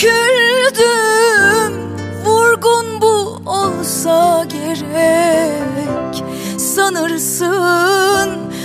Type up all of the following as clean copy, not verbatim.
döküldüm. Vurgun bu olsa gerek. Sanırsın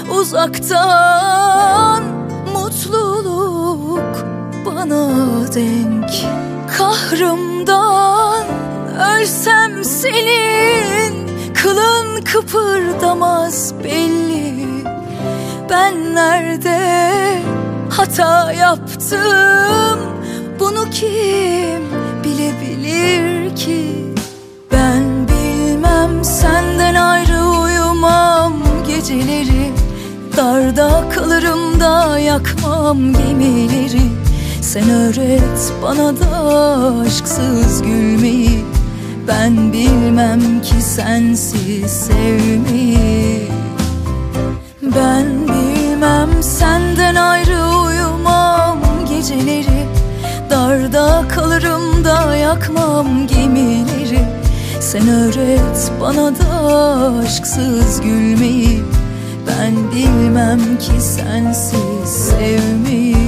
uzaktan mutluluk bana denk. Kahrımdan ölsem senin kılın kıpırdamaz belli. Ben nerede hata yaptım, bunu kim bilebilir ki? Ben bilmem, senden ayrı uyumam geceleri. Darda kalırım da yakmam gemileri. Sen öğret bana da aşksız gülmeyi. Ben bilmem ki sensiz sevmeyi. Ben bilmem, senden ayrı uyumam geceleri. Darda kalırım da yakmam gemileri. Sen öğret bana da aşksız gülmeyi. Ben bilmem ki sensiz sevmeyi.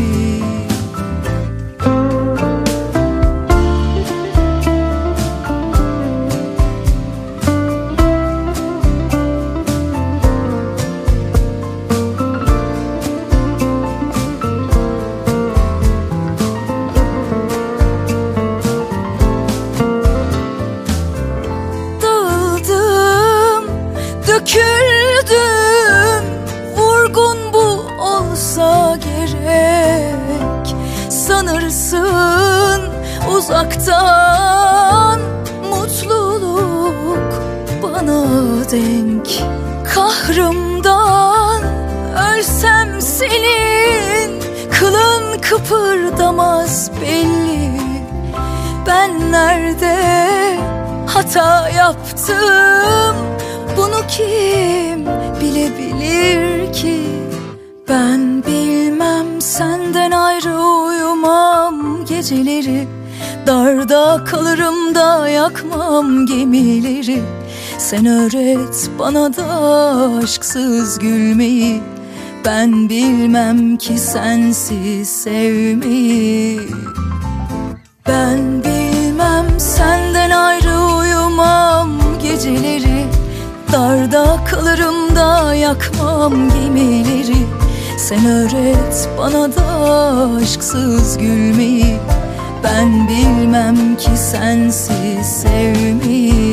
Döküldüm, vurgun bu olsa gerek. Sanırsın uzaktan mutluluk bana denk. Kahrımdan ölsem senin kılın kıpırdamaz belli. Ben nerede hata yaptım, bunu kim bilebilir ki? Ben bilmem, senden ayrı uyumam geceleri. Darda kalırım da yakmam gemileri. Sen öğret bana da aşksız gülmeyi. Ben bilmem ki sensiz sevmeyi. Ben bilmem, senden ayrı uyumam geceleri. Darda kalırım da yakmam gemileri. Sen öğret bana da aşksız gülmeyi. Ben bilmem ki sensiz sevmeyi.